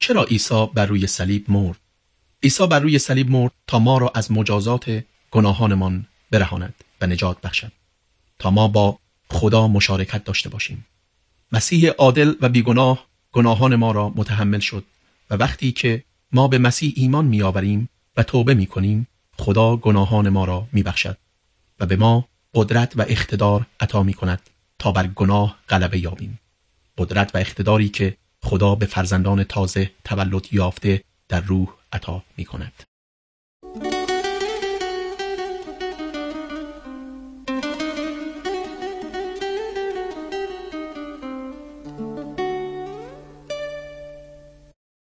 چرا عیسی بر روی صلیب مرد؟ عیسی بر روی صلیب مرد تا ما را از مجازات گناهانمان برهاند و نجات بخشد، تا ما با خدا مشارکت داشته باشیم. مسیح عادل و بیگناه گناهان ما را متحمل شد و وقتی که ما به مسیح ایمان می‌آوریم و توبه می‌کنیم، خدا گناهان ما را می‌بخشد و به ما قدرت و اقتدار عطا می‌کند تا بر گناه غلبه یابیم. قدرت و اقتداری که خدا به فرزندان تازه تولد یافته در روح عطا می‌کند.